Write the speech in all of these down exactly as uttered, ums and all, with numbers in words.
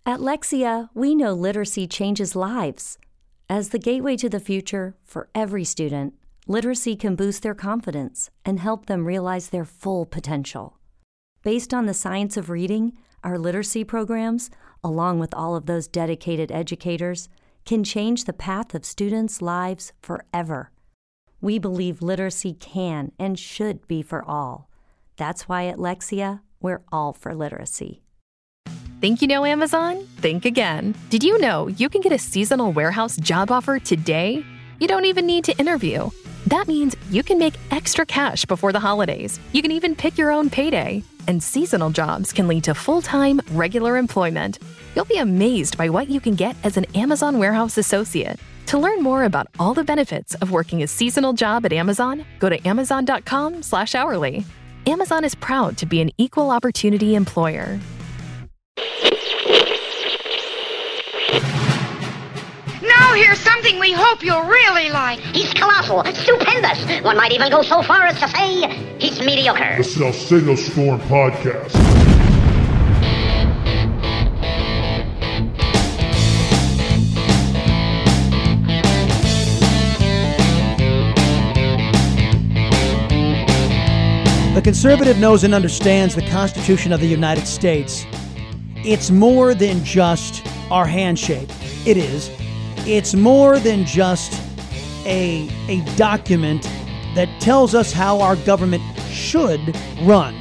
At Lexia, we know literacy changes lives. As the gateway to the future for every student, literacy can boost their confidence and help them realize their full potential. Based on the science of reading, our literacy programs, along with all of those dedicated educators, can change the path of students' lives forever. We believe literacy can and should be for all. That's why at Lexia, we're all for literacy. Think you know Amazon? Think again. Did you know you can get a seasonal warehouse job offer today? You don't even need to interview. That means you can make extra cash before the holidays. You can even pick your own payday. And seasonal jobs can lead to full-time, regular employment. You'll be amazed by what you can get as an Amazon warehouse associate. To learn more about all the benefits of working a seasonal job at Amazon, go to amazon.com slash hourly. Amazon is proud to be an equal opportunity employer. Now here's something we hope you'll really like. He's colossal, stupendous. One might even go so far as to say he's mediocre. The Salcedo Storm Podcast. The conservative knows and understands the Constitution of the United States. It's more than just our handshake. It is. It's more than just a, a document that tells us how our government should run.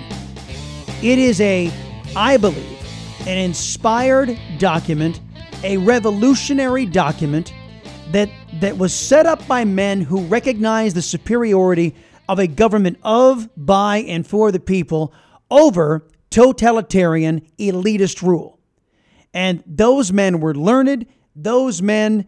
It is a, I believe, an inspired document, a revolutionary document that, that was set up by men who recognize the superiority of a government of, by, and for the people over totalitarian elitist rule. And those men were learned. Those men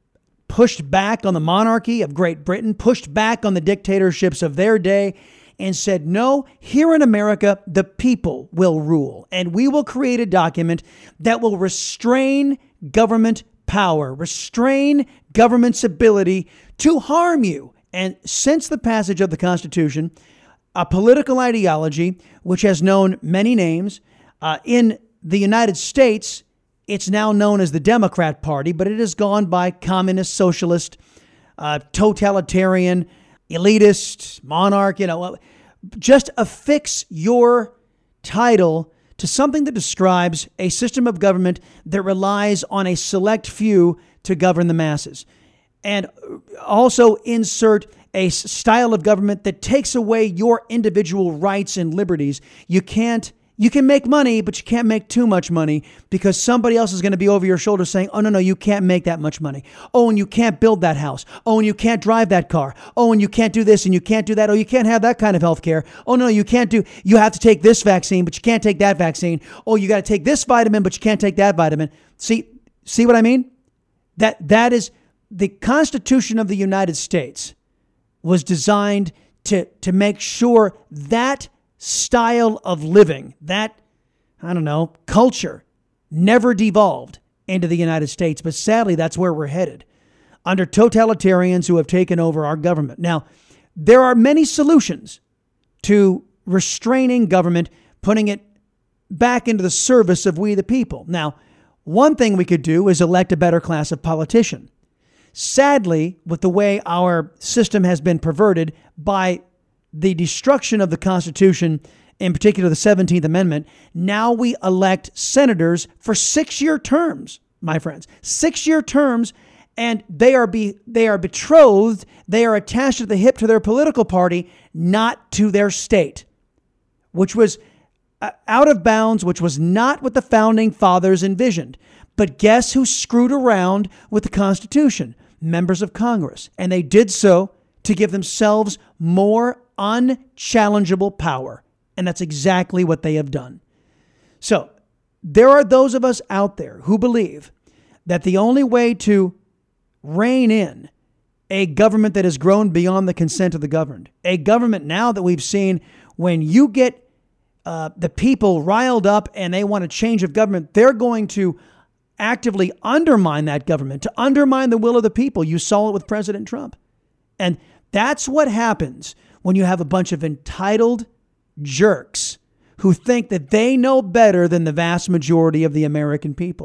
pushed back on the monarchy of Great Britain, pushed back on the dictatorships of their day, and said, no, here in America, the people will rule. And we will create a document that will restrain government power, restrain government's ability to harm you. And since the passage of the Constitution, a political ideology which has known many names, uh, in the United States, it's now known as the Democrat Party, but it has gone by communist, socialist, uh, totalitarian, elitist, monarch, you know. Just affix your title to something that describes a system of government that relies on a select few to govern the masses. And also insert a style of government that takes away your individual rights and liberties. You can't, you can make money, but you can't make too much money because somebody else is going to be over your shoulder saying, oh, no, no, you can't make that much money. Oh, and you can't build that house. Oh, and you can't drive that car. Oh, and you can't do this and you can't do that. Oh, you can't have that kind of health care. Oh, no, you can't do, you have to take this vaccine, but you can't take that vaccine. Oh, you got to take this vitamin, but you can't take that vitamin. See, see what I mean? That, that is, the Constitution of the United States was designed to, to make sure that style of living, that, I don't know, culture never devolved into the United States. But sadly, that's where we're headed under totalitarians who have taken over our government. Now, there are many solutions to restraining government, putting it back into the service of we the people. Now, one thing we could do is elect a better class of politician. Sadly, with the way our system has been perverted by the destruction of the Constitution, in particular the seventeenth Amendment, now we elect senators for six-year terms, my friends. Six-year terms, and they are be they are betrothed, they are attached at the hip to their political party, not to their state, which was out of bounds, which was not what the Founding Fathers envisioned. But guess who screwed around with the Constitution? Members of Congress. And they did so to give themselves more unchallengeable power. And that's exactly what they have done. So there are those of us out there who believe that the only way to rein in a government that has grown beyond the consent of the governed, a government now that we've seen when you get uh, the people riled up and they want a change of government, they're going to actively undermine that government, to undermine the will of the people. You saw it with President Trump. And that's what happens when you have a bunch of entitled jerks who think that they know better than the vast majority of the American people.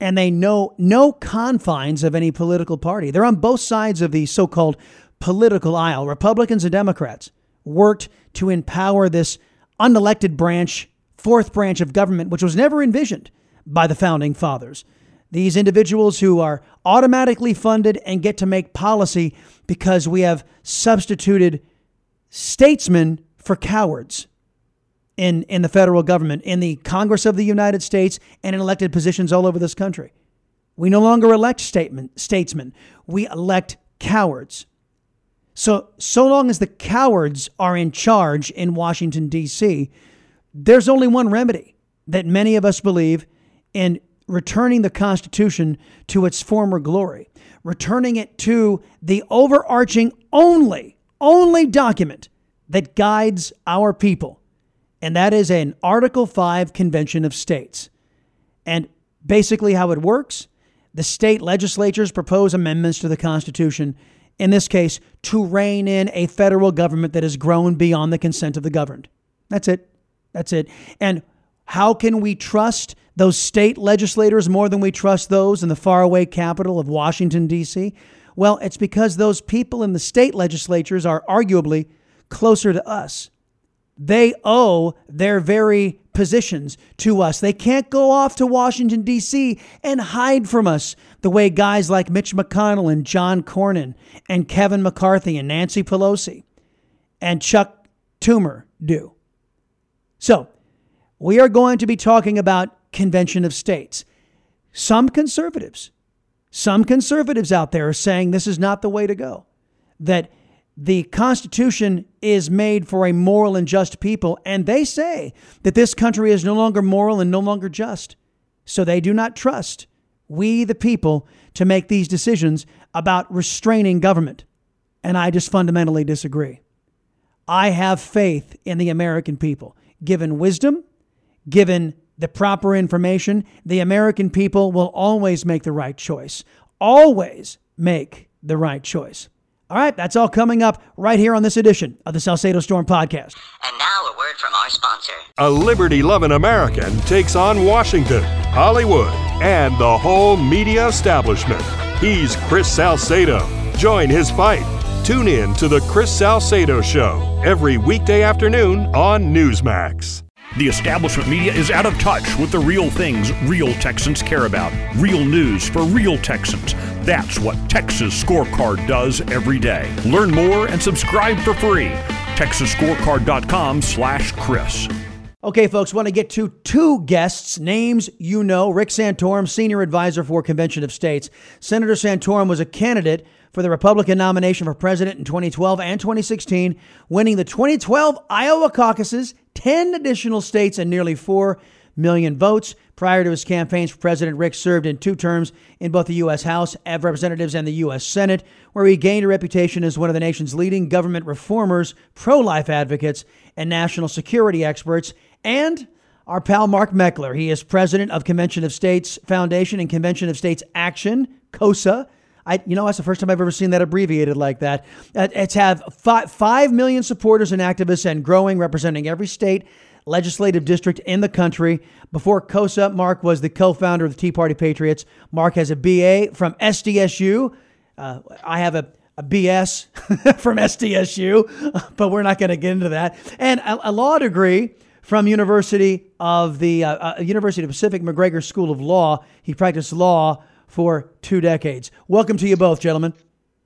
and they know no confines of any political party. They're on both sides of the so-called political aisle. Republicans and Democrats worked to empower this unelected branch, fourth branch of government, which was never envisioned by the founding fathers. These individuals who are automatically funded and get to make policy because we have substituted statesmen for cowards in, in the federal government, in the Congress of the United States, and in elected positions all over this country. We no longer elect statement, statesmen. We elect cowards. So, so long as the cowards are in charge in Washington, D C, there's only one remedy that many of us believe in: returning the Constitution to its former glory, returning it to the overarching only, only document that guides our people. And that is an Article five Convention of States. And basically how it works, the state legislatures propose amendments to the Constitution, in this case, to rein in a federal government that has grown beyond the consent of the governed. That's it. That's it. And how can we trust those state legislators more than we trust those in the faraway capital of Washington, D C? Well, it's because those people in the state legislatures are arguably closer to us. They owe their very positions to us. They can't go off to Washington, D C and hide from us the way guys like Mitch McConnell and John Cornyn and Kevin McCarthy and Nancy Pelosi and Chuck Schumer do. So we are going to be talking about Convention of States. Some conservatives, some conservatives out there are saying this is not the way to go, that the Constitution is made for a moral and just people, and they say that this country is no longer moral and no longer just. So they do not trust we, the people, to make these decisions about restraining government. And I just fundamentally disagree. I have faith in the American people. Given wisdom, given the proper information, the American people will always make the right choice. Always make the right choice. All right, that's all coming up right here on this edition of the Salcedo Storm Podcast. And now a word from our sponsor. A liberty-loving American takes on Washington, Hollywood, and the whole media establishment. He's Chris Salcedo. Join his fight. Tune in to The Chris Salcedo Show every weekday afternoon on Newsmax. The establishment media is out of touch with the real things real Texans care about. Real news for real Texans. That's what Texas Scorecard does every day. Learn more and subscribe for free. Texas Scorecard dot com slash Chris. Okay, folks, want to get to two guests, names you know. Rick Santorum, senior advisor for Convention of States. Senator Santorum was a candidate for the Republican nomination for president in twenty twelve and twenty sixteen, winning the twenty twelve Iowa caucuses, ten additional states, and nearly four million votes. Prior to his campaigns for president, Rick served in two terms in both the U S House of Representatives and the U S Senate, where he gained a reputation as one of the nation's leading government reformers, pro-life advocates, and national security experts. And our pal Mark Meckler. He is president of Convention of States Foundation and Convention of States Action, COSA. I, you know, that's the first time I've ever seen that abbreviated like that. Uh, it's have five, five million supporters and activists and growing, representing every state legislative district in the country. Before COSA, Mark was the co-founder of the Tea Party Patriots. Mark has a B A from S D S U. Uh, I have a, a B S from S D S U, but we're not going to get into that. And a, a law degree from University of the uh, uh, University of Pacific McGregor School of Law. He practiced law for two decades. Welcome to you both, gentlemen.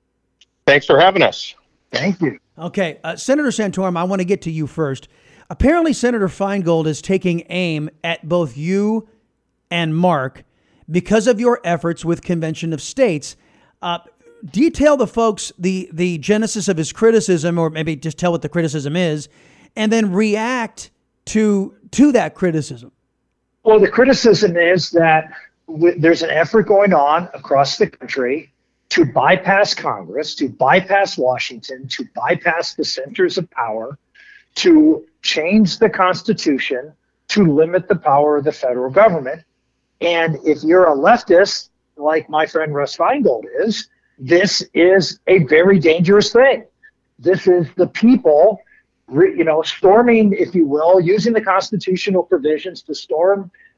Thanks for having us. Thank you. Okay, uh, Senator Santorum, I want to get to you first. Apparently, Senator Feingold is taking aim at both you and Mark because of your efforts with Convention of States. Uh, detail the folks the the genesis of his criticism, or maybe just tell what the criticism is, and then react to to that criticism. Well, the criticism is that w- there's an effort going on across the country to bypass Congress, to bypass Washington, to bypass the centers of power, to change the Constitution to limit the power of the federal government. And if you're a leftist, like my friend Russ Feingold is, this is a very dangerous thing. This is the people, you know, storming, if you will, using the constitutional provisions to storm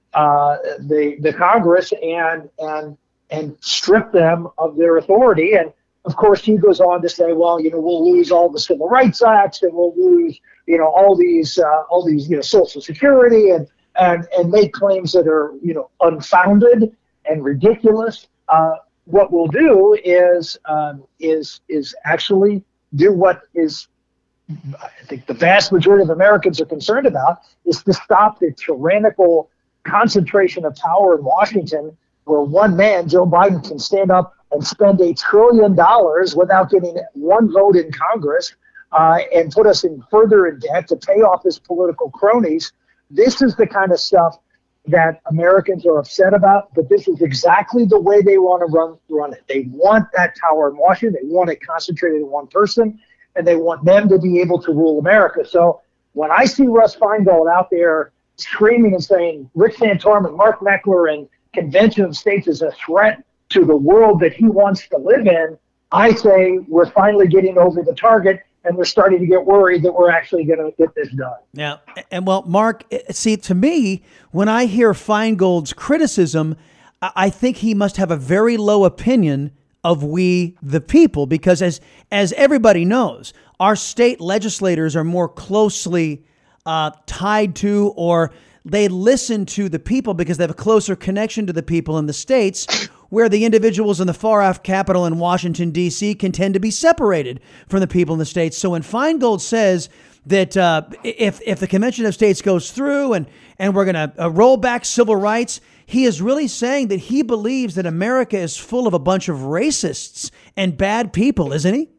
uh, the the Congress and and and strip them of their authority. And of course, he goes on to say, well, you know, we'll lose all the Civil Rights Acts, and we'll lose, you know, all these uh, all these, you know, Social Security, and and and make claims that are, you know, unfounded and ridiculous. Uh, what we'll do is um, is is actually do what is, I think, the vast majority of Americans are concerned about, is to stop the tyrannical concentration of power in Washington, where one man, Joe Biden, can stand up and spend a trillion dollars without getting one vote in Congress, uh, and put us in further in debt to pay off his political cronies. This is the kind of stuff that Americans are upset about, but this is exactly the way they want to run run it. They want that power in Washington. They want it concentrated in one person, and they want them to be able to rule America. So when I see Russ Feingold out there screaming and saying Rick Santorum and Mark Meckler and Convention of States is a threat to the world that he wants to live in, I say we're finally getting over the target, and we're starting to get worried that we're actually going to get this done. Yeah. And well, Mark, see, to me, when I hear Feingold's criticism, I think he must have a very low opinion of we, the people, because as as everybody knows, our state legislators are more closely uh, tied to, or they listen to the people because they have a closer connection to the people in the states, where the individuals in the far-off capital in Washington, D C can tend to be separated from the people in the states. So when Feingold says that uh, if if the Convention of States goes through and, and we're going to uh, roll back civil rights, he is really saying that he believes that America is full of a bunch of racists and bad people, isn't he?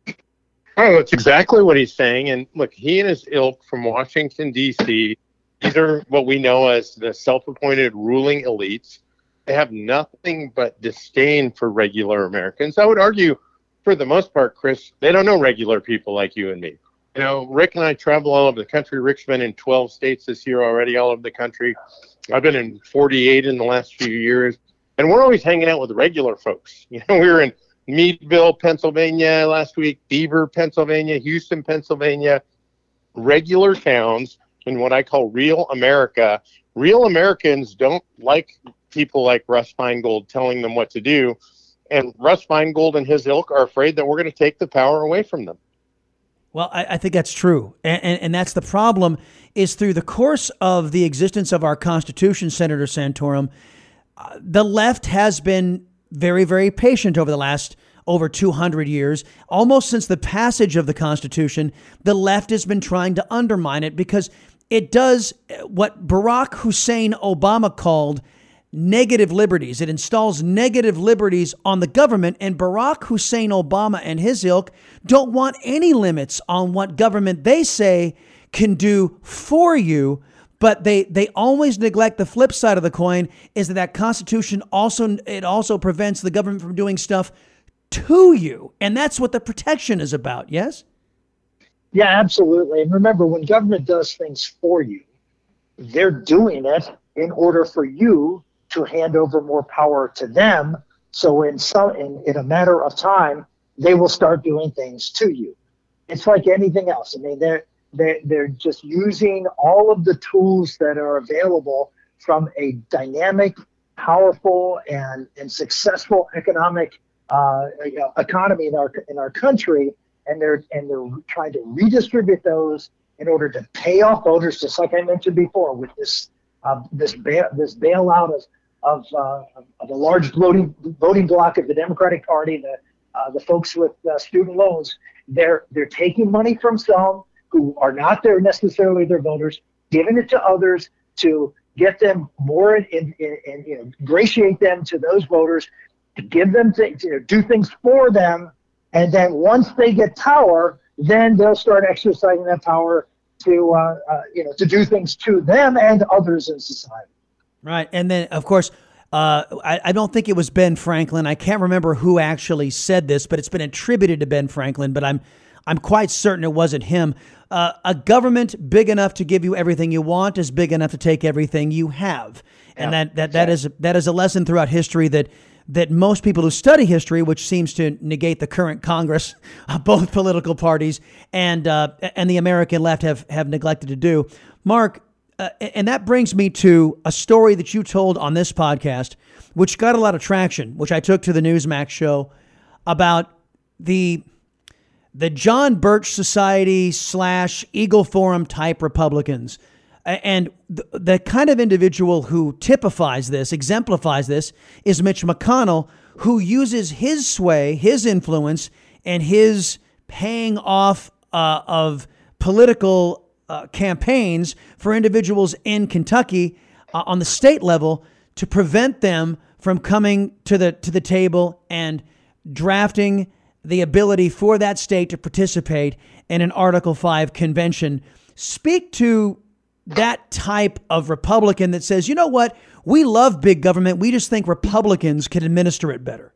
Oh, that's exactly what he's saying. And look, he and his ilk from Washington, D C, these are what we know as the self-appointed ruling elites. They have nothing but disdain for regular Americans. I would argue, for the most part, Chris, they don't know regular people like you and me. You know, Rick and I travel all over the country. Rick's been in twelve states this year already, all over the country. I've been in forty-eight in the last few years. And we're always hanging out with regular folks. You know, we were in Meadville, Pennsylvania last week, Beaver, Pennsylvania, Houston, Pennsylvania, regular towns in what I call real America. Real Americans don't like people like Russ Feingold telling them what to do. And Russ Feingold and his ilk are afraid that we're going to take the power away from them. Well, I, I think that's true. And, and, and that's the problem, is through the course of the existence of our Constitution, Senator Santorum, uh, the left has been very, very patient over the last over two hundred years. Almost since the passage of the Constitution, the left has been trying to undermine it because it does what Barack Hussein Obama called negative liberties. It installs negative liberties on the government, and Barack Hussein Obama and his ilk don't want any limits on what government they say can do for you. But they, they always neglect the flip side of the coin, is that that Constitution also, it also prevents the government from doing stuff to you. And that's what the protection is about. Yes? Yeah, absolutely. And remember, when government does things for you, they're doing it in order for you to hand over more power to them. So in some, in, in a matter of time, they will start doing things to you. It's like anything else. I mean, they're, they're, they're just using all of the tools that are available from a dynamic, powerful, and, and successful economic uh, you know, economy in our in our country, and they're and they're trying to redistribute those in order to pay off voters, just like I mentioned before, with this uh, this bail, this bailout of of, uh, of a large voting voting bloc of the Democratic Party, the uh, the folks with uh, student loans. They're they're taking money from some who are not there necessarily their voters, giving it to others to get them more and in, in, in, you know, ingratiate them to those voters, to give them to, to do things for them, and then once they get power, then they'll start exercising that power to uh, uh, you know to do things to them and others in society. Right, and then of course, uh, I, I don't think it was Ben Franklin. I can't remember who actually said this, but it's been attributed to Ben Franklin. But I'm I'm quite certain it wasn't him. Uh, a government big enough to give you everything you want is big enough to take everything you have, and yeah, that that that is that is a lesson throughout history that. that most people who study history, which seems to negate the current Congress, uh, both political parties and uh, and the American left have, have neglected to do. Mark, uh, and that brings me to a story that you told on this podcast, which got a lot of traction, which I took to the Newsmax show, about the the John Birch Society slash Eagle Forum type Republicans. And the, the kind of individual who typifies this, exemplifies this, is Mitch McConnell, who uses his sway, his influence, and his paying off uh, of political uh, campaigns for individuals in Kentucky uh, on the state level to prevent them from coming to the to the table and drafting the ability for that state to participate in an Article five convention. Speak to that type of Republican that says, you know what, we love big government. We just think Republicans can administer it better.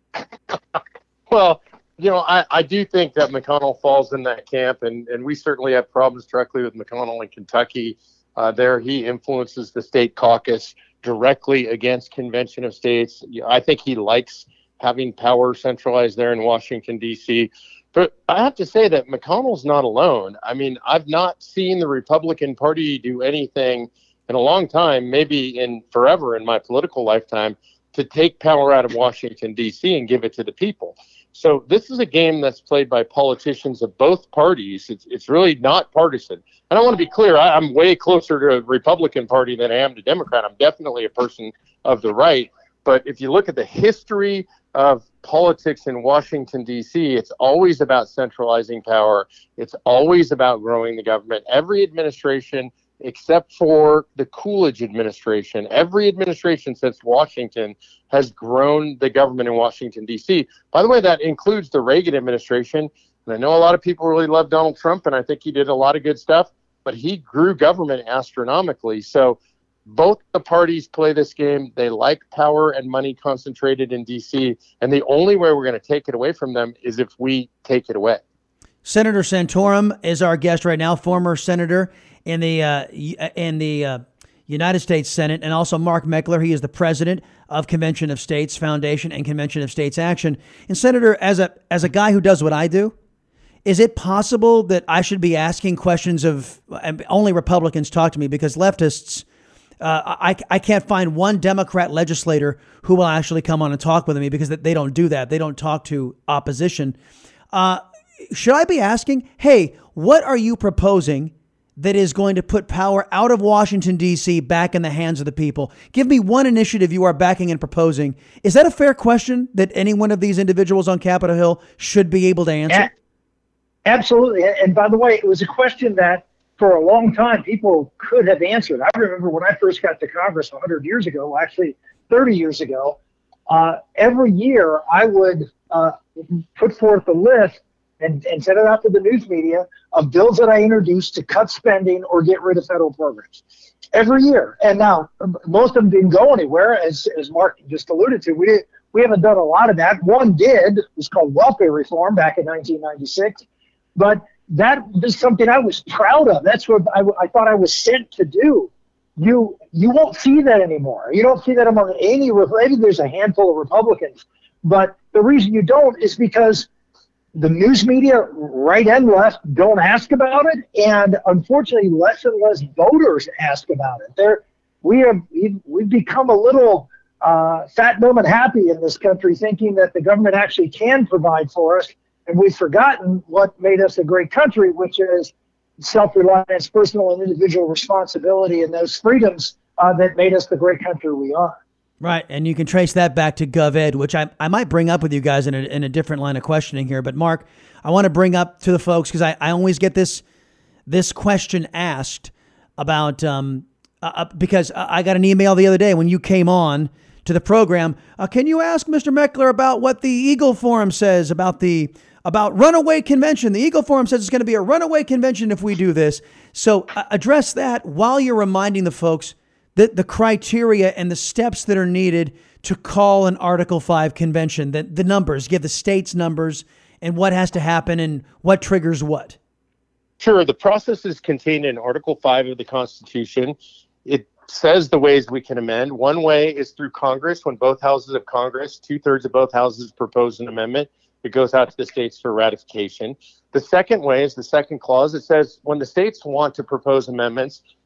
Well, you know, I, I do think that McConnell falls in that camp, and, and we certainly have problems directly with McConnell in Kentucky. Uh, there, he influences the state caucus directly against Convention of States. I think he likes having power centralized there in Washington, D C. But I have to say that McConnell's not alone. I mean, I've not seen the Republican Party do anything in a long time, maybe in forever in my political lifetime, to take power out of Washington, D C and give it to the people. So this is a game that's played by politicians of both parties. It's it's really not partisan. And I want to be clear, I, I'm way closer to the Republican Party than I am to Democrat. I'm definitely a person of the right. But if you look at the history of politics in Washington, D C, it's always about centralizing power. It's always about growing the government. Every administration, except for the Coolidge administration, every administration since Washington has grown the government in Washington, D C. By the way, that includes the Reagan administration. And I know a lot of people really love Donald Trump, and I think he did a lot of good stuff, but he grew government astronomically. So both the parties play this game. They like power and money concentrated in D C, and the only way we're going to take it away from them is if we take it away. Senator Santorum is our guest right now, former senator in the uh, in the uh, United States Senate, and also Mark Meckler. He is the president of Convention of States Foundation and Convention of States Action. And Senator, as a as a guy who does what I do, is it possible that I should be asking questions of only Republicans talk to me, because leftists, uh, I I can't find one Democrat legislator who will actually come on and talk with me, because they don't do that. They don't talk to opposition. Uh, should I be asking, hey, what are you proposing that is going to put power out of Washington, D C, back in the hands of the people? Give me one initiative you are backing and proposing. Is that a fair question that any one of these individuals on Capitol Hill should be able to answer? Yeah, absolutely. And by the way, it was a question that for a long time people could have answered. I remember when I first got to Congress one hundred years ago, actually thirty years ago, uh, every year I would uh, put forth a list and, and send it out to the news media of bills that I introduced to cut spending or get rid of federal programs every year. And now most of them didn't go anywhere, as as Mark just alluded to. We did, we haven't done a lot of that. One did. It was called welfare reform back in nineteen ninety-six. But that was something I was proud of. That's what I, I thought I was sent to do. You you won't see that anymore. You don't see that among any, maybe there's a handful of Republicans. But the reason you don't is because the news media, right and left, don't ask about it, and unfortunately, less and less voters ask about it. There, we have we've, we've become a little uh, fat, dumb, and happy in this country, thinking that the government actually can provide for us, and we've forgotten what made us a great country, which is self-reliance, personal and individual responsibility, and those freedoms uh, that made us the great country we are. Right, and you can trace that back to GovEd, which I, I might bring up with you guys in a, in a different line of questioning here. But Mark, I want to bring up to the folks, because I, I always get this this question asked about, um, uh, because I got an email the other day when you came on to the program. Uh, can you ask Mister Meckler about what the Eagle Forum says about the about runaway convention? The Eagle Forum says it's going to be a runaway convention if we do this. So uh, address that while you're reminding the folks The, the criteria and the steps that are needed to call an Article five convention, the, the numbers, give the states numbers and what has to happen and what triggers what. Sure. The process is contained in Article five of the Constitution. It says the ways we can amend. One way is through Congress. When both houses of Congress, two-thirds of both houses propose an amendment, it goes out to the states for ratification. The second way is the second clause. It says when the states want to propose amendments,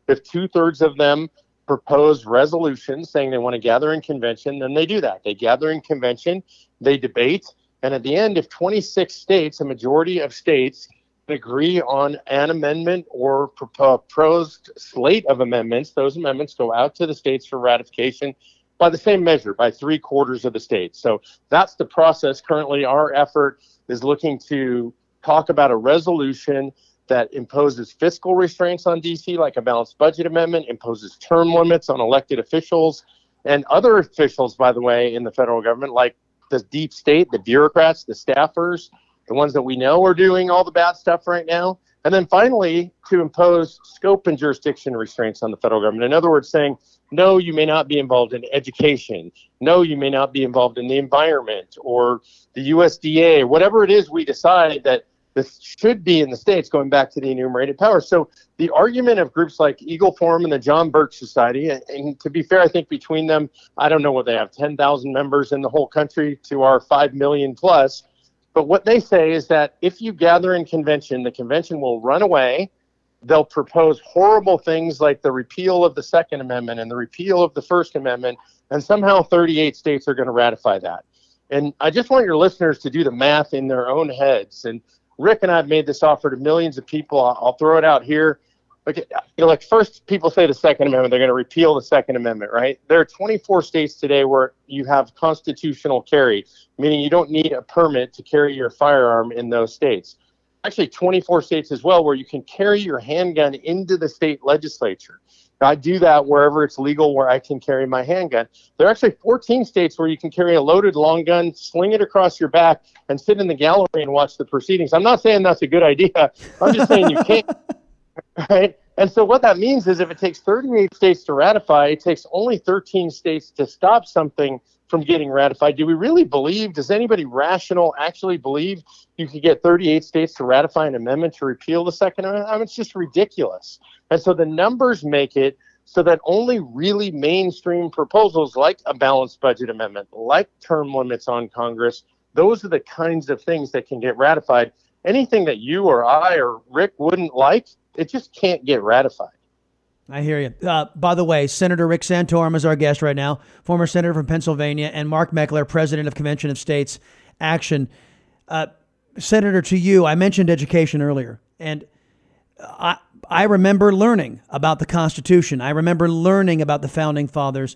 If two-thirds of them propose resolutions saying they want to gather in convention, then they do that. They gather in convention, they debate, and at the end, if twenty-six states, a majority of states, agree on an amendment or proposed slate of amendments, those amendments go out to the states for ratification by the same measure, by three quarters of the states. So that's the process. Currently, our effort is looking to talk about a resolution that imposes fiscal restraints on D C, like a balanced budget amendment, imposes term limits on elected officials and other officials, by the way, in the federal government, like the deep state, the bureaucrats, the staffers, the ones that we know are doing all the bad stuff right now. And then finally, to impose scope and jurisdiction restraints on the federal government. In other words, saying, no, you may not be involved in education. No, you may not be involved in the environment or the U S D A, whatever it is we decide that this should be in the states, going back to the enumerated powers. So the argument of groups like Eagle Forum and the John Birch Society, and, and to be fair, I think between them, I don't know what they have, ten thousand members in the whole country to our five million plus. But what they say is that if you gather in convention, the convention will run away. They'll propose horrible things like the repeal of the Second Amendment and the repeal of the First Amendment, and somehow thirty-eight states are going to ratify that. And I just want your listeners to do the math in their own heads. And Rick and I have made this offer to millions of people. I'll, I'll throw it out here. Okay, you know, like first people say the Second Amendment, they're going to repeal the Second Amendment, right? There are twenty-four states today where you have constitutional carry, meaning you don't need a permit to carry your firearm in those states. Actually, twenty-four states as well where you can carry your handgun into the state legislature. I do that wherever it's legal where I can carry my handgun. There are actually fourteen states where you can carry a loaded long gun, sling it across your back, and sit in the gallery and watch the proceedings. I'm not saying that's a good idea. I'm just saying you can't. Right? And so what that means is if it takes thirty-eight states to ratify, it takes only thirteen states to stop something from getting ratified. Do we really believe, does anybody rational actually believe you could get thirty-eight states to ratify an amendment to repeal the Second Amendment? I mean, it's just ridiculous. And so the numbers make it so that only really mainstream proposals like a balanced budget amendment, like term limits on Congress, those are the kinds of things that can get ratified. Anything that you or I or Rick wouldn't like, it just can't get ratified. I hear you. Uh, by the way, Senator Rick Santorum is our guest right now, former senator from Pennsylvania, and Mark Meckler, president of Convention of States Action. Uh, Senator, to you, I mentioned education earlier, and I, I remember learning about the Constitution. I remember learning about the Founding Fathers.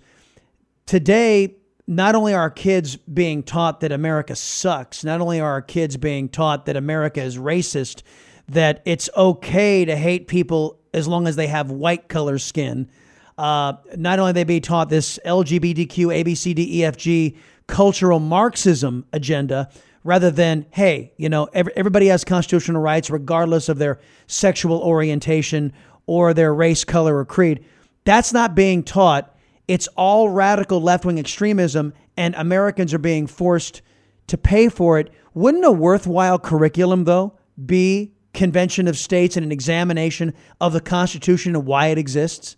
Today, not only are our kids being taught that America sucks, not only are our kids being taught that America is racist, that it's okay to hate people as long as they have white color skin. Uh, not only are they being taught this L G B T Q, A B C D E F G cultural Marxism agenda, rather than, hey, you know, every, everybody has constitutional rights regardless of their sexual orientation or their race, color, or creed. That's not being taught. It's all radical left-wing extremism, and Americans are being forced to pay for it. Wouldn't a worthwhile curriculum, though, be Convention of States and an examination of the Constitution and why it exists?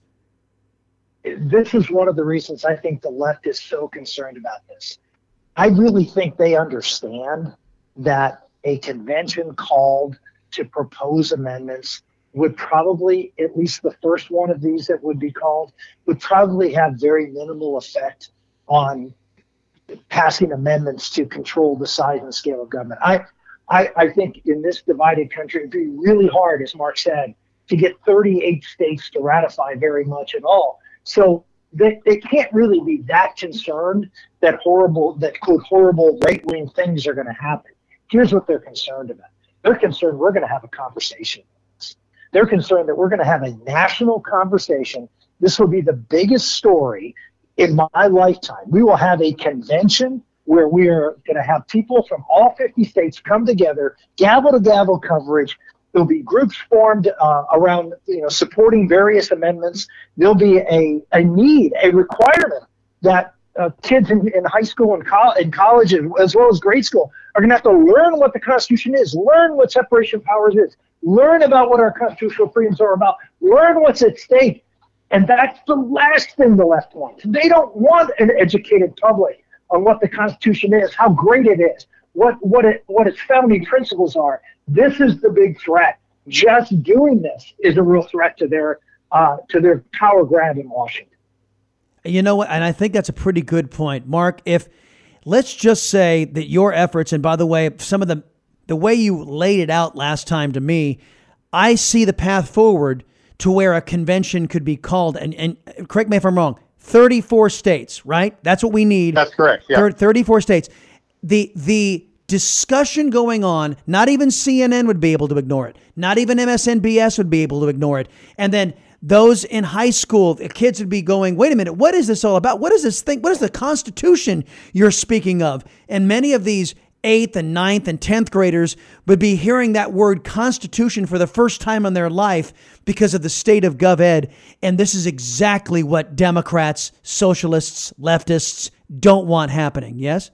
This is one of the reasons I think the left is so concerned about this. I really think they understand that a convention called to propose amendments would probably, at least the first one of these that would be called, would probably have very minimal effect on passing amendments to control the size and scale of government. I, I, I think in this divided country, it'd be really hard, as Mark said, to get thirty-eight states to ratify very much at all. So they, they can't really be that concerned that horrible, that quote, horrible right-wing things are going to happen. Here's what they're concerned about. They're concerned we're going to have a conversation. They're concerned that we're going to have a national conversation. This will be the biggest story in my lifetime. We will have a convention where we are going to have people from all fifty states come together, gavel to gavel coverage. There'll be groups formed uh, around, you know, supporting various amendments. There'll be a, a need, a requirement that uh, kids in, in high school and, co- and college, as well as grade school, are going to have to learn what the Constitution is, learn what separation of powers is, learn about what our constitutional freedoms are about, learn what's at stake. And that's the last thing the left wants. They don't want an educated public on what the Constitution is, how great it is, what what it what its founding principles are. This is the big threat. Just doing this is a real threat to their uh, to their power grab in Washington. You know what? And I think that's a pretty good point, Mark. If let's just say that your efforts, and by the way, some of the the way you laid it out last time to me, I see the path forward to where a convention could be called. And, and correct me if I'm wrong. thirty-four states, right? That's what we need. That's correct. Yeah. thirty-four states. The the discussion going on, not even C N N would be able to ignore it. Not even M S N B S would be able to ignore it. And then those in high school, the kids would be going, wait a minute, what is this all about? What is this thing? What is the Constitution you're speaking of? And many of these eighth and ninth and tenth graders would be hearing that word Constitution for the first time in their life because of the state of gov ed. And this is exactly what Democrats, socialists, leftists don't want happening. Yes?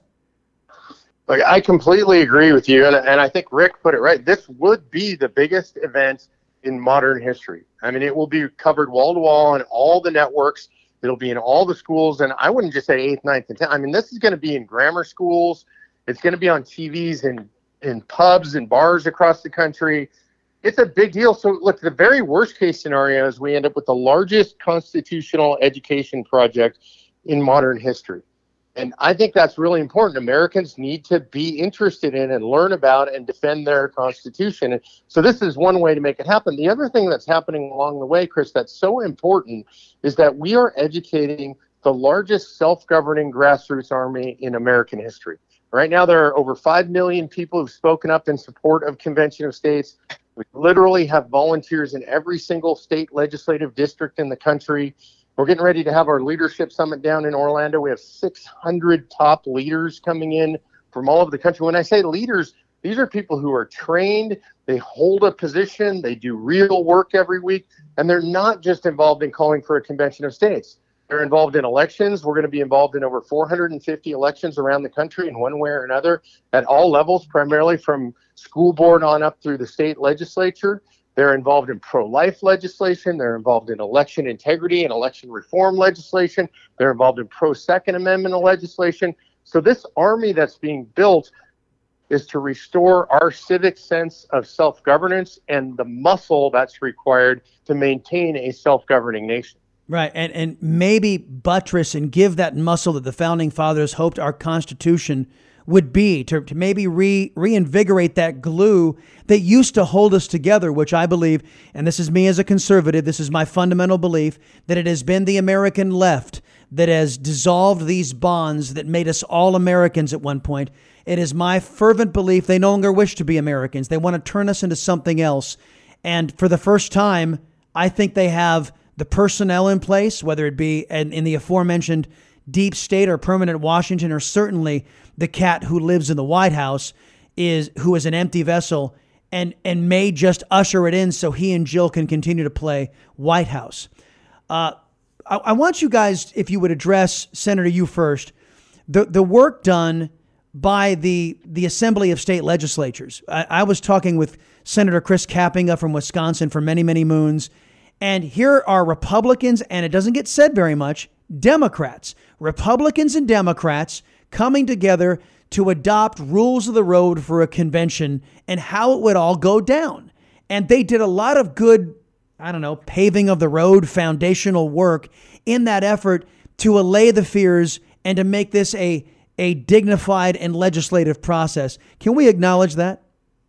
Like, I completely agree with you. And, and I think Rick put it right. This would be the biggest event in modern history. I mean, it will be covered wall to wall on all the networks. It'll be in all the schools. And I wouldn't just say eighth, ninth, and tenth. I mean, this is going to be in grammar schools. It's going to be on T Vs and in pubs and bars across the country. It's a big deal. So look, the very worst case scenario is we end up with the largest constitutional education project in modern history. And I think that's really important. Americans need to be interested in and learn about and defend their Constitution. And so this is one way to make it happen. The other thing that's happening along the way, Chris, that's so important is that we are educating the largest self-governing grassroots army in American history. Right now, there are over five million people who've spoken up in support of Convention of States. We literally have volunteers in every single state legislative district in the country. We're getting ready to have our leadership summit down in Orlando. We have six hundred top leaders coming in from all over the country. When I say leaders, these are people who are trained, they hold a position, they do real work every week, and they're not just involved in calling for a Convention of States. They're involved in elections. We're going to be involved in over four hundred fifty elections around the country in one way or another at all levels, primarily from school board on up through the state legislature. They're involved in pro-life legislation. They're involved in election integrity and election reform legislation. They're involved in pro-Second Amendment legislation. So this army that's being built is to restore our civic sense of self-governance and the muscle that's required to maintain a self-governing nation. Right, and and maybe buttress and give that muscle that the Founding Fathers hoped our Constitution would be, to, to maybe re, reinvigorate that glue that used to hold us together, which I believe, and this is me as a conservative, this is my fundamental belief, that it has been the American left that has dissolved these bonds that made us all Americans at one point. It is my fervent belief they no longer wish to be Americans. They want to turn us into something else. And for the first time, I think they have the personnel in place, whether it be in, in the aforementioned deep state or permanent Washington, or certainly the cat who lives in the White House, is who is an empty vessel and, and may just usher it in so he and Jill can continue to play White House. Uh, I, I want you guys, if you would address, Senator, you first, the, the work done by the, the Assembly of State Legislatures. I, I was talking with Senator Chris Kappinga from Wisconsin for many, many moons. And here are Republicans, and it doesn't get said very much, Democrats, Republicans and Democrats coming together to adopt rules of the road for a convention and how it would all go down. And they did a lot of good, I don't know, paving of the road, foundational work in that effort to allay the fears and to make this a, a dignified and legislative process. Can we acknowledge that?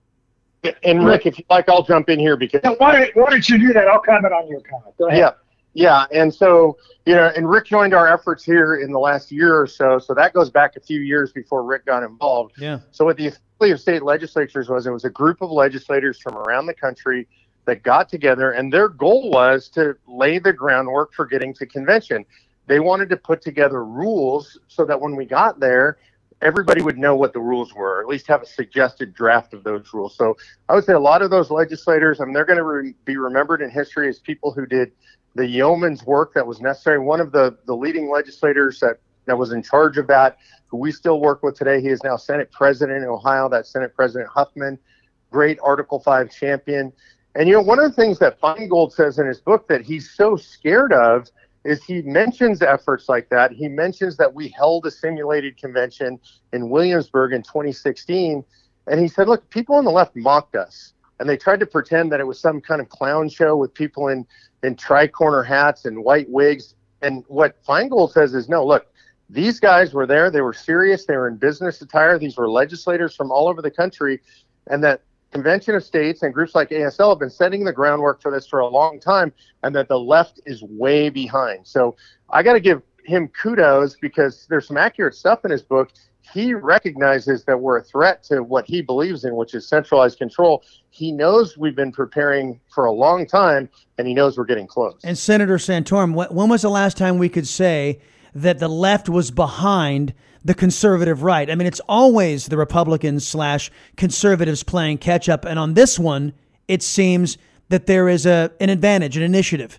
And Rick, if you like, I'll jump in here because yeah, why, why don't you do that? I'll comment on your comment. Go ahead. Yeah, yeah. And so, you know, and Rick joined our efforts here in the last year or so. So that goes back a few years before Rick got involved. Yeah. So what the Assembly of State Legislatures was, it was a group of legislators from around the country that got together, and their goal was to lay the groundwork for getting to convention. They wanted to put together rules so that when we got there, everybody would know what the rules were, or at least have a suggested draft of those rules. So I would say a lot of those legislators, I mean, they're going to re- be remembered in history as people who did the yeoman's work that was necessary. One of the, the leading legislators that, that was in charge of that, who we still work with today, he is now Senate President in Ohio, that's Senate President Huffman, great Article five champion. And, you know, one of the things that Feingold says in his book that he's so scared of is he mentions efforts like that. He mentions that we held a simulated convention in Williamsburg in twenty sixteen. And he said, look, people on the left mocked us. and they tried to pretend that it was some kind of clown show with people in, in tri-corner hats and white wigs. And what Feingold says is, no, look, these guys were there. They were serious. They were in business attire. These were legislators from all over the country, and that Convention of States and groups like A S L have been setting the groundwork for this for a long time, and that the left is way behind. So I got to give him kudos, because there's some accurate stuff in his book. He recognizes that we're a threat to what he believes in, which is centralized control. He knows we've been preparing for a long time, and he knows we're getting close. And Senator Santorum, when was the last time we could say that the left was behind the conservative right? I mean, it's always the Republicans slash conservatives playing catch up. And on this one, it seems that there is a an advantage, an initiative.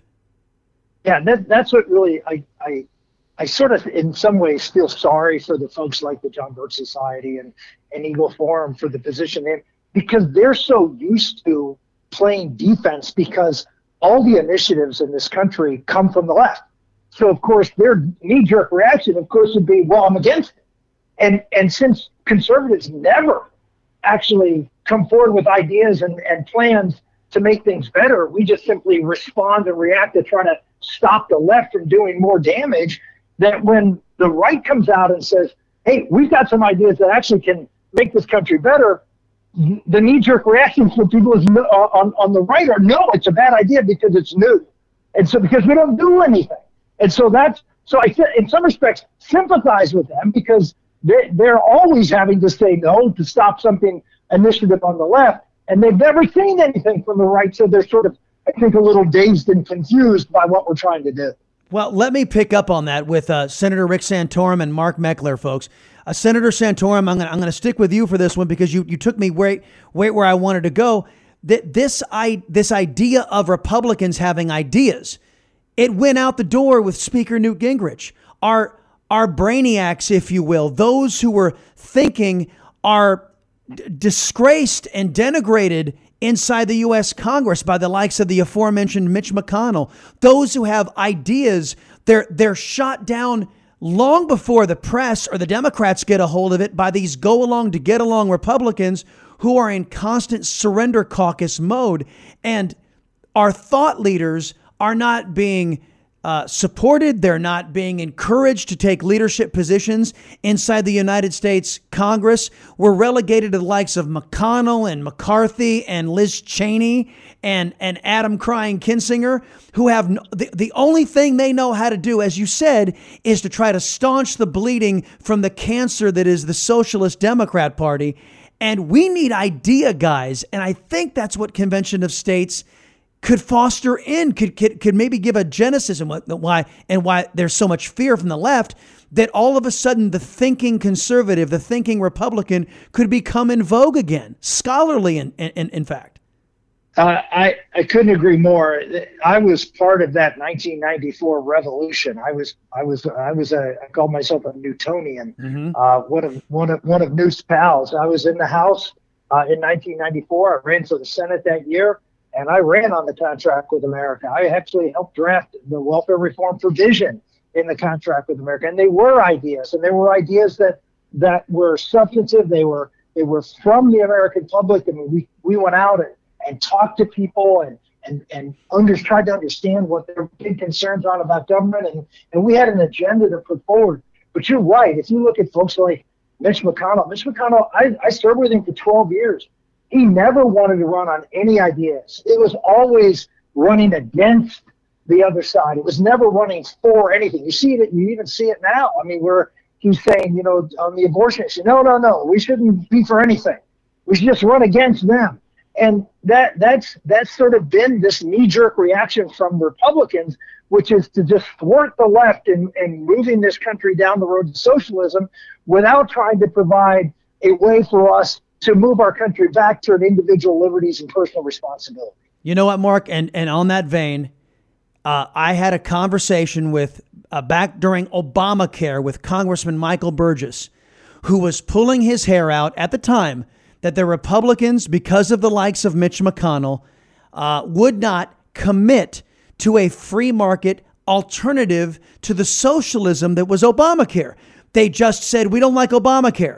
Yeah, that, that's what really I, I I sort of in some ways feel sorry for the folks like the John Birch Society and, and Eagle Forum for the position in, because they're so used to playing defense, because all the initiatives in this country come from the left. So, of course, their knee-jerk reaction, of course, would be, well, I'm against it. And and since conservatives never actually come forward with ideas and, and plans to make things better, we just simply respond and react to try to stop the left from doing more damage. That when the right comes out and says, hey, we've got some ideas that actually can make this country better, the knee-jerk reaction from people is no, on, on the right are, no, it's a bad idea because it's new. And so because we don't do anything. And so that's, so I, in some respects, sympathize with them, because they're, they're always having to say no to stop something initiative on the left. And they've never seen anything from the right. So they're sort of, I think, a little dazed and confused by what we're trying to do. Well, let me pick up on that with uh, Senator Rick Santorum and Mark Meckler, folks. Uh, Senator Santorum, I'm going I'm to stick with you for this one, because you, you took me right, right where I wanted to go. That this, I, this idea of Republicans having ideas, it went out the door with Speaker Newt Gingrich. Our, our brainiacs, if you will, those who were thinking, are d- disgraced and denigrated inside the U S Congress by the likes of the aforementioned Mitch McConnell. Those who have ideas, they're they're shot down long before the press or the Democrats get a hold of it by these go-along to get-along Republicans who are in constant surrender caucus mode. And our thought leaders are not being uh, supported. They're not being encouraged to take leadership positions inside the United States Congress. We're relegated to the likes of McConnell and McCarthy and Liz Cheney and, and Adam Crying Kinzinger, who have no, the, the only thing they know how to do, as you said, is to try to staunch the bleeding from the cancer that is the Socialist Democrat Party. And we need idea guys. And I think that's what Convention of States could foster in, could, could could maybe give a genesis and why and why there's so much fear from the left, that all of a sudden the thinking conservative, the thinking Republican could become in vogue again, scholarly in in, in fact. Uh, I I couldn't agree more. I was part of that nineteen ninety-four revolution. I was I was I was a I called myself a Newtonian, mm-hmm. uh, one of one of one of Newt's pals. I was in the House uh, in nineteen ninety-four. I ran for the Senate that year. And I ran on the Contract with America. I actually helped draft the welfare reform provision in the Contract with America. And they were ideas, and they were ideas that that were substantive. They were they were from the American public. I mean, we, we went out and, and talked to people and and and under, tried to understand what their big concerns are about government. And, and we had an agenda to put forward. But you're right. If you look at folks like Mitch McConnell, Mitch McConnell, I, I served with him for twelve years. He never wanted to run on any ideas. It was always running against the other side. It was never running for anything. You see it. You even see it now. I mean, where he's saying, you know, on the abortion issue, no, no, no, we shouldn't be for anything. We should just run against them. And that that's that's sort of been this knee-jerk reaction from Republicans, which is to just thwart the left in, in moving this country down the road to socialism without trying to provide a way for us to move our country back toward individual liberties and personal responsibility. You know what, Mark? And and on that vein, uh, I had a conversation with uh, back during Obamacare with Congressman Michael Burgess, who was pulling his hair out at the time that the Republicans, because of the likes of Mitch McConnell, uh, would not commit to a free market alternative to the socialism that was Obamacare. They just said, we don't like Obamacare.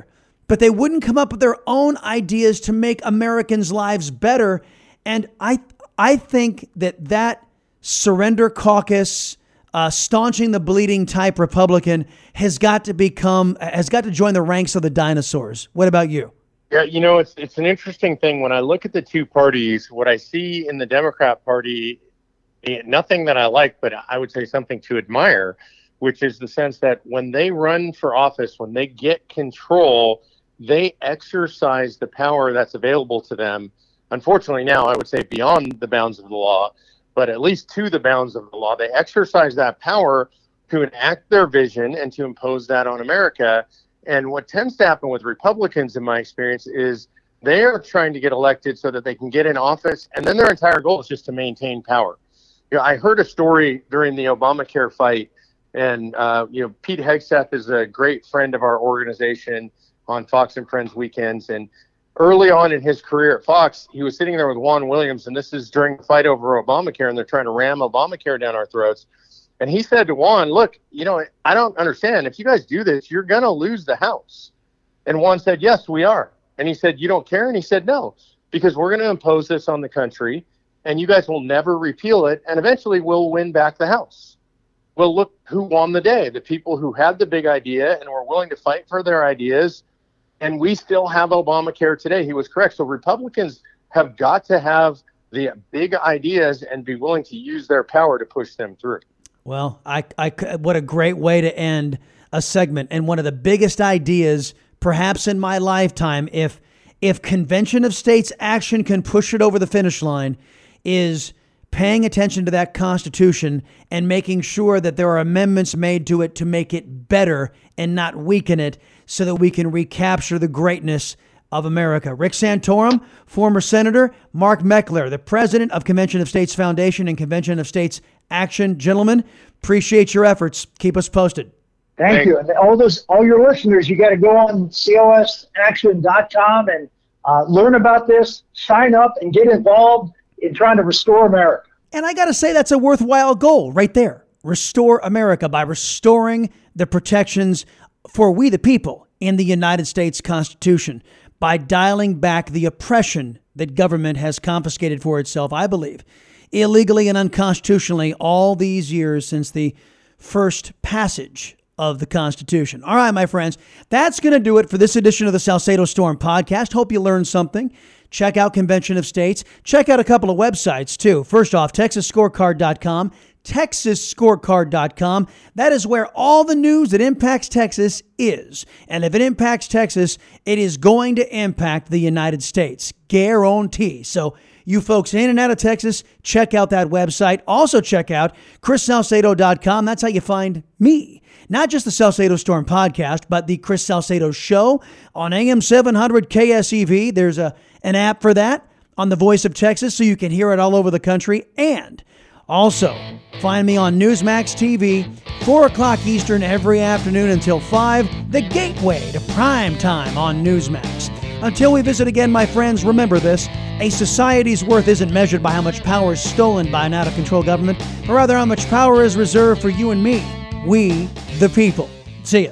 but they wouldn't come up with their own ideas to make Americans' lives better. And I I think that that surrender caucus, uh, staunching the bleeding type Republican has got to become, has got to join the ranks of the dinosaurs. What about you? Yeah, you know, it's it's an interesting thing. When I look at the two parties, what I see in the Democrat Party, nothing that I like, but I would say something to admire, which is the sense that when they run for office, when they get control, they exercise the power that's available to them. Unfortunately, now I would say beyond the bounds of the law, but at least to the bounds of the law, they exercise that power to enact their vision and to impose that on America. And what tends to happen with Republicans, in my experience, is they are trying to get elected so that they can get in office, and then their entire goal is just to maintain power. You know, I heard a story during the Obamacare fight, and uh, you know, Pete Hegseth is a great friend of our organization on Fox and Friends weekends. And early on in his career at Fox, he was sitting there with Juan Williams, and this is during the fight over Obamacare, and they're trying to ram Obamacare down our throats. And he said to Juan, look, you know, I don't understand. If you guys do this, you're going to lose the House. And Juan said, yes, we are. And he said, you don't care? And he said, no, because we're going to impose this on the country, and you guys will never repeal it, and eventually we'll win back the House. Well, look who won the day, the people who had the big idea and were willing to fight for their ideas, and we still have Obamacare today. He was correct. So Republicans have got to have the big ideas and be willing to use their power to push them through. Well, I, I, what a great way to end a segment. And one of the biggest ideas, perhaps in my lifetime, if if Convention of States action can push it over the finish line, is paying attention to that Constitution and making sure that there are amendments made to it to make it better and not weaken it, so that we can recapture the greatness of America. Rick Santorum, former Senator, Mark Meckler, the president of Convention of States Foundation and Convention of States Action. Gentlemen, appreciate your efforts. Keep us posted. Thank Thanks. you. And all those, all your listeners, you got to go on C O S action dot com and uh, learn about this, sign up, and get involved in trying to restore America. And I got to say, that's a worthwhile goal right there. Restore America by restoring the protections for we the people in the United States Constitution, by dialing back the oppression that government has confiscated for itself, I believe, illegally and unconstitutionally all these years since the first passage of the Constitution. All right, my friends, that's going to do it for this edition of the Salcedo Storm podcast. Hope you learned something. Check out Convention of States. Check out a couple of websites, too. First off, Texas Scorecard dot com. Texas Scorecard dot com. That is where all the news that impacts Texas is. And if it impacts Texas, it is going to impact the United States. Guarantee. So you folks in and out of Texas, check out that website. Also check out Chris Salcedo dot com. That's how you find me. Not just the Salcedo Storm podcast, but the Chris Salcedo Show on A M seven hundred K S E V. There's a an app for that on the Voice of Texas, so you can hear it all over the country. And also, find me on Newsmax T V, four o'clock Eastern every afternoon until five, the gateway to prime time on Newsmax. Until we visit again, my friends, remember this: a society's worth isn't measured by how much power is stolen by an out-of-control government, but rather how much power is reserved for you and me, we the people. See ya.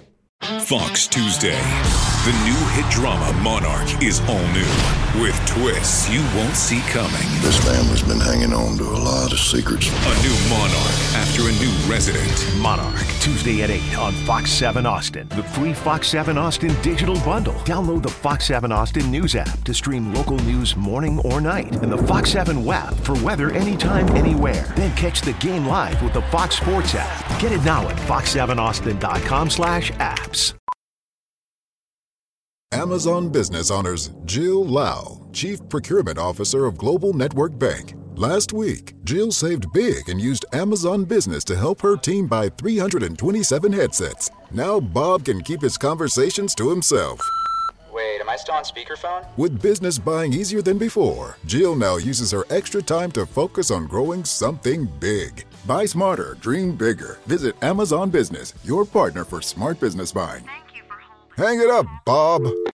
Fox Tuesday. The new hit drama Monarch is all new, with twists you won't see coming. This family's been hanging on to a lot of secrets. A new Monarch after a new resident. Monarch, Tuesday at eight on Fox seven Austin. The free Fox seven Austin digital bundle. Download the Fox seven Austin News app to stream local news morning or night. And the Fox seven W A P for weather anytime, anywhere. Then catch the game live with the Fox Sports app. Get it now at fox seven austin dot com slash apps. Amazon Business honors Jill Lau, Chief Procurement Officer of Global Network Bank. Last week, Jill saved big and used Amazon Business to help her team buy three hundred twenty-seven headsets. Now Bob can keep his conversations to himself. Wait, am I still on speakerphone? With business buying easier than before, Jill now uses her extra time to focus on growing something big. Buy smarter, dream bigger. Visit Amazon Business, your partner for smart business buying. Hang it up, Bob.